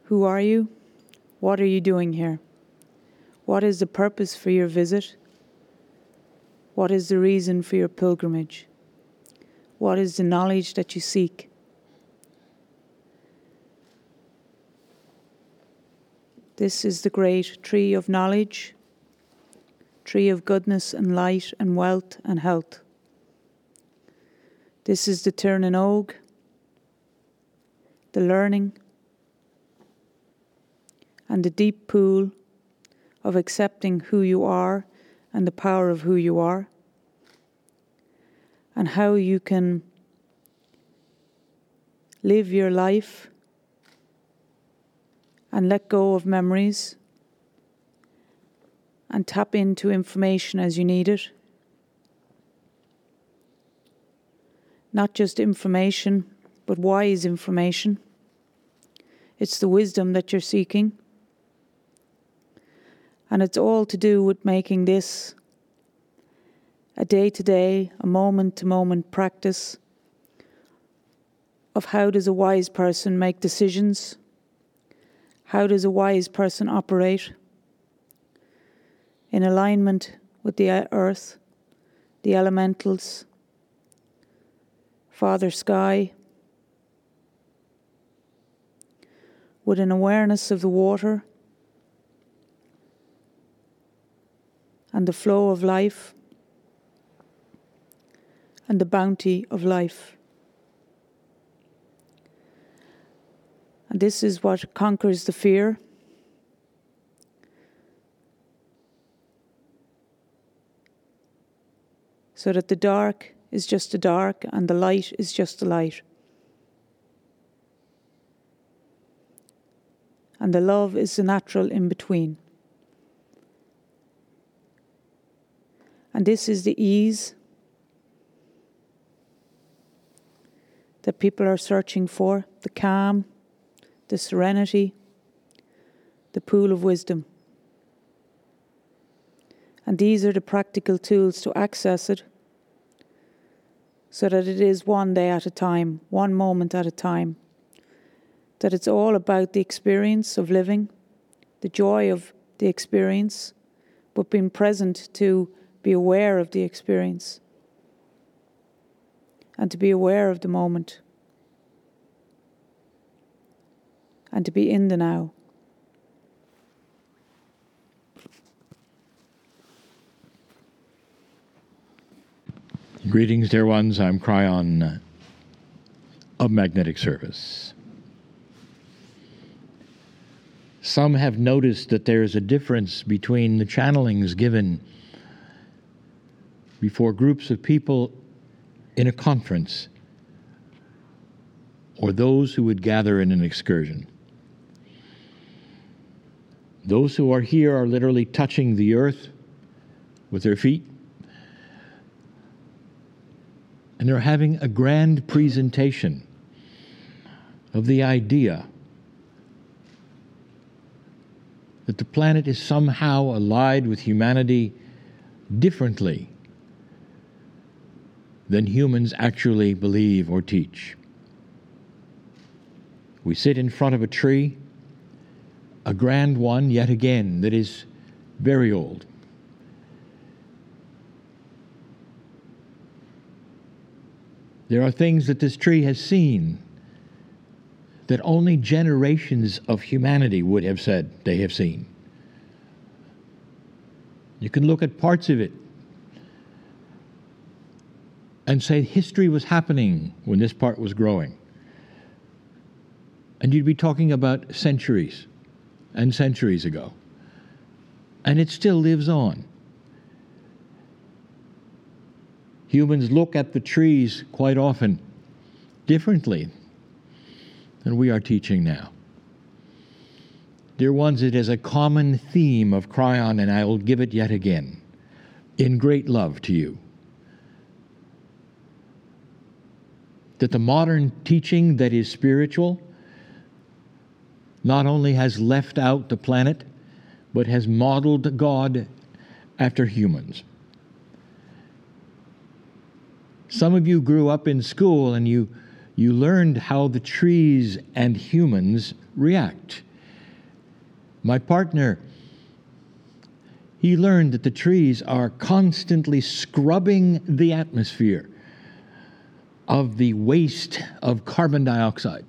Who are you? What are you doing here? What is the purpose for your visit? What is the reason for your pilgrimage? What is the knowledge that you seek? This is the great tree of knowledge, tree of goodness and light and wealth and health. This is the Tir na nÓg, the learning, and the deep pool of accepting who you are and the power of who you are, and how you can live your life and let go of memories and tap into information as you need it. Not just information, but wise information. It's the wisdom that you're seeking. And it's all to do with making this a day-to-day, a moment-to-moment practice of how does a wise person make decisions? How does a wise person operate in alignment with the earth, the elementals, Father Sky, with an awareness of the water and the flow of life and the bounty of life. And this is what conquers the fear. So that the dark is just the dark and the light is just the light. And the love is the natural in between. And this is the ease that people are searching for, the calm, the serenity, the pool of wisdom. And these are the practical tools to access it, so that it is one day at a time, one moment at a time. That it's all about the experience of living, the joy of the experience, but being present to be aware of the experience and to be aware of the moment and to be in the now. Greetings, dear ones. I'm Kryon of Magnetic Service. Some have noticed that there's a difference between the channelings given before groups of people in a conference or those who would gather in an excursion. Those who are here are literally touching the earth with their feet, and they're having a grand presentation of the idea that the planet is somehow allied with humanity differently than humans actually believe or teach. We sit in front of a tree, a grand one yet again that is very old. There are things that this tree has seen that only generations of humanity would have said they have seen. You can look at parts of it and say history was happening when this part was growing. And you'd be talking about centuries and centuries ago. And it still lives on. Humans look at the trees quite often differently than we are teaching now. Dear ones, it is a common theme of Kryon, and I will give it yet again, in great love to you, that the modern teaching that is spiritual not only has left out the planet, but has modeled God after humans. Some of you grew up in school and you learned how the trees and humans react. My partner, he learned that the trees are constantly scrubbing the atmosphere of the waste of carbon dioxide.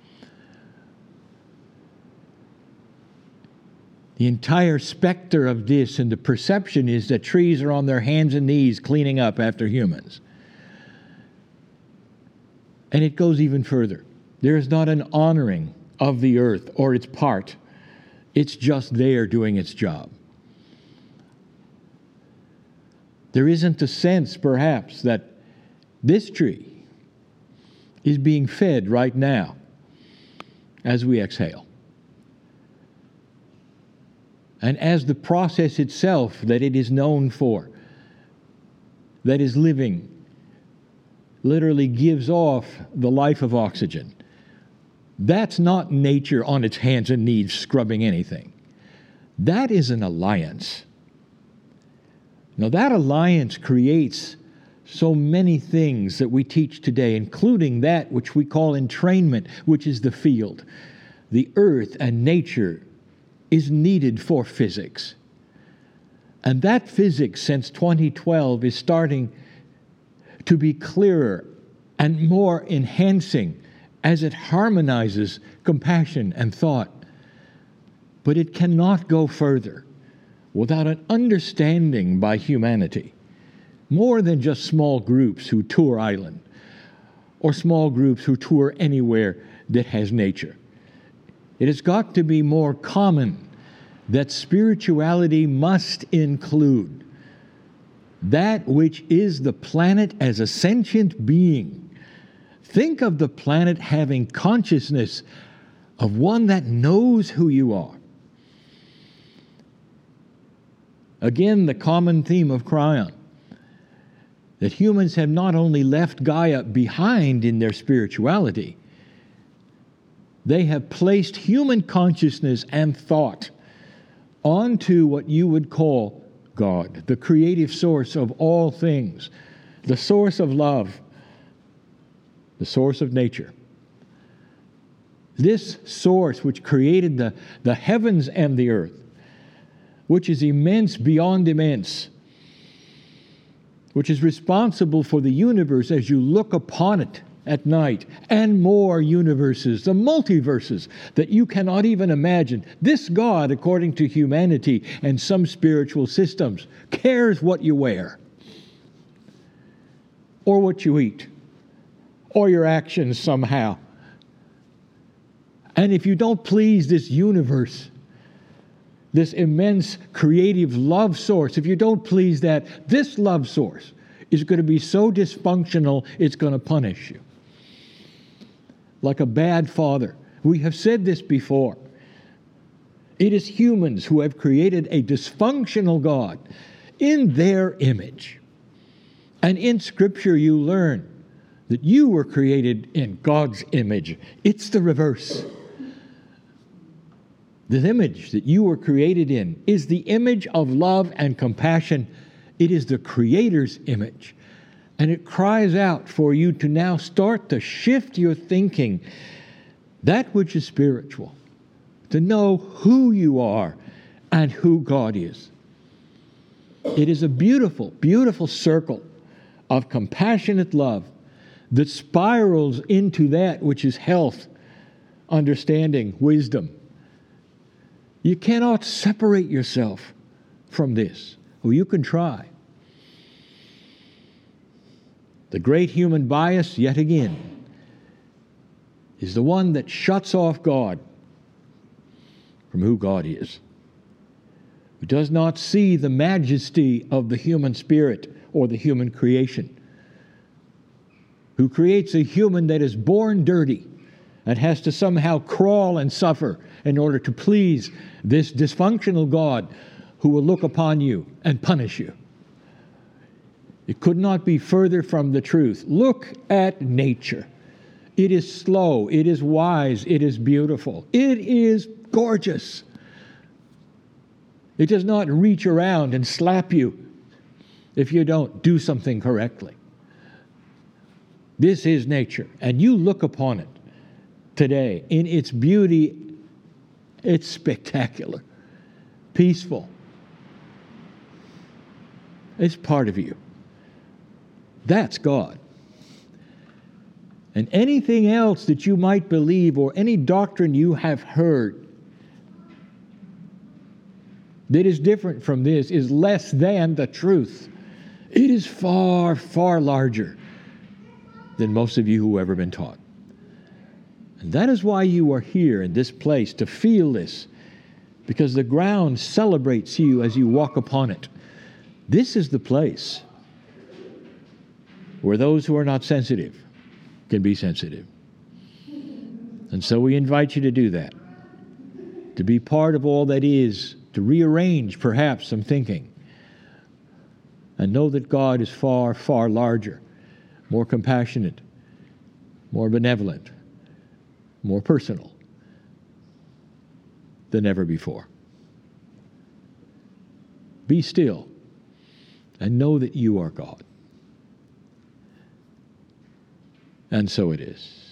The entire specter of this and the perception is that trees are on their hands and knees cleaning up after humans. And it goes even further. There is not an honoring of the earth or its part. It's just there doing its job. There isn't a sense, perhaps, that this tree is being fed right now as we exhale. And as the process itself that it is known for, that is living, literally gives off the life of oxygen. That's not nature on its hands and knees scrubbing anything. That is an alliance. Now that alliance creates so many things that we teach today, including that which we call entrainment, which is the field. The earth and nature is needed for physics. And that physics, since 2012, is starting to be clearer and more enhancing as it harmonizes compassion and thought. But it cannot go further without an understanding by humanity, more than just small groups who tour island, or small groups who tour anywhere that has nature. It has got to be more common that spirituality must include that which is the planet as a sentient being. Think of the planet having consciousness of one that knows who you are. Again, the common theme of Kryon, that humans have not only left Gaia behind in their spirituality, they have placed human consciousness and thought onto what you would call God, the creative source of all things, the source of love, the source of nature. This source which created the heavens and the earth, which is immense beyond immense, which is responsible for the universe as you look upon it at night, and more universes, the multiverses that you cannot even imagine. This God, according to humanity and some spiritual systems, cares what you wear, or what you eat, or your actions somehow. And if you don't please this universe, this immense creative love source, if you don't please that, this love source is going to be so dysfunctional, it's going to punish you. Like a bad father. We have said this before. It is humans who have created a dysfunctional God in their image. And in Scripture you learn that you were created in God's image. It's the reverse. The image that you were created in is the image of love and compassion. It is the Creator's image. And it cries out for you to now start to shift your thinking, that which is spiritual, to know who you are and who God is. It is a beautiful, beautiful circle of compassionate love that spirals into that which is health, understanding, wisdom. You cannot separate yourself from this. Well, you can try. The great human bias, yet again, is the one that shuts off God from who God is, who does not see the majesty of the human spirit or the human creation, who creates a human that is born dirty and has to somehow crawl and suffer in order to please this dysfunctional God who will look upon you and punish you. It could not be further from the truth. Look at nature. It is slow, it is wise, it is beautiful, it is gorgeous. It does not reach around and slap you if you don't do something correctly. This is nature, and you look upon it today in its beauty. It's spectacular. peaceful. It's part of you. That's God. And anything else that you might believe or any doctrine you have heard that is different from this is less than the truth. It is far, far larger than most of you who have ever been taught. And that is why you are here in this place, to feel this, because the ground celebrates you as you walk upon it. This is the place where those who are not sensitive can be sensitive. And so we invite you to do that, to be part of all that is, to rearrange perhaps some thinking, and know that God is far, far larger, more compassionate, more benevolent, more personal than ever before. Be still and know that you are God. And so it is.